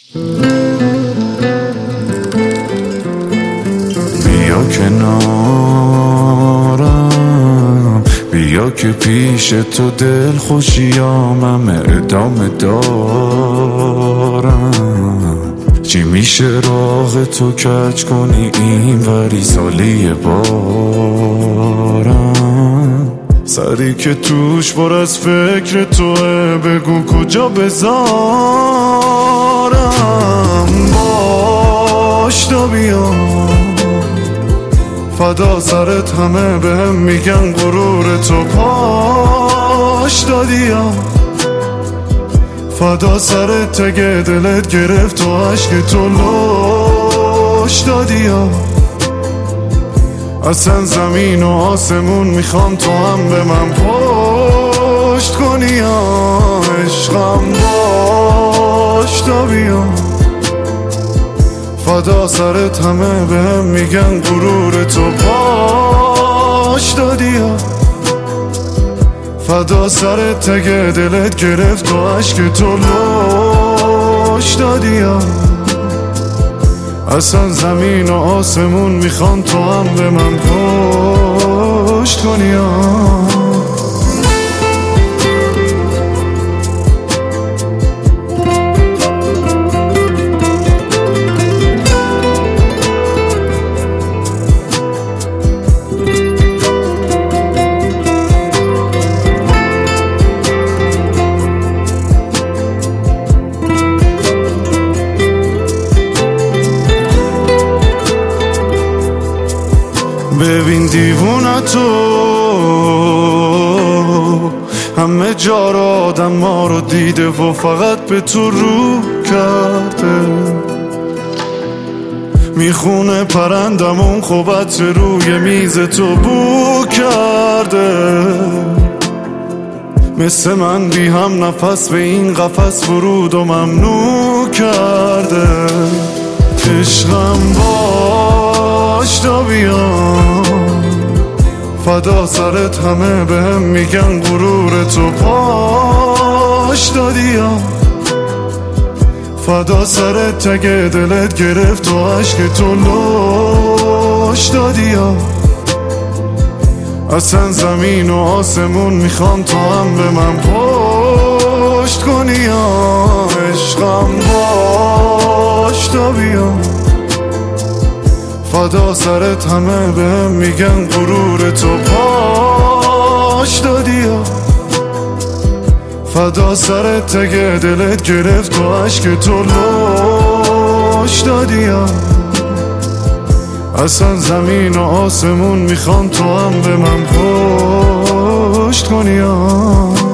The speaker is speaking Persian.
بیا کنارم، بیا که پیش تو دل خوشیامم ادامه دارم. چی میشه راه تو کج کنی این وری سالی بارم. سری که توش پر از فکر توه بگو کجا بذارم. باش تا بیام فدا سرت، همه بهم میگن غرور تو پاش دادیم. فدا سرت تگه دلت گرفت و عشق تو لوش دادیم. اصلا زمین و آسمون میخوام تو هم به من پشت کنی. عشقم باش تا بیام فدا سرت، همه بهم میگن غرور تو پاش دادیم. فدا سرت تگه دلت گرفت و عشق تو لوش دادیم. اصلا زمین و آسمون میخوان تو هم به من پشت کنی. ببین دیوونتو همه جا را آدم ما رو دیده و فقط به تو رو کرده. میخونه پرندمون خوبت روی میز تو بو کرده. مثل من بی هم نفس به این قفس ورود و ممنوع کرده. عشقم باش تا بیام فدا سرت، همه بهم میگن غرور تو پاش دادیم. فدا سرت تگه دلت گرفت و عشق تو لوش دادیم. اصلا زمین و آسمون میخوام تو هم به من پشت کنی. عشقم باش تا بیام فدا سرت، همه بهم میگن غرور تو پاش دادیم. فدا سرت تگه دلت گرفت و عشق تو لوش دادیم. اصلا زمین و آسمون میخوان تو هم به من پشت کنی.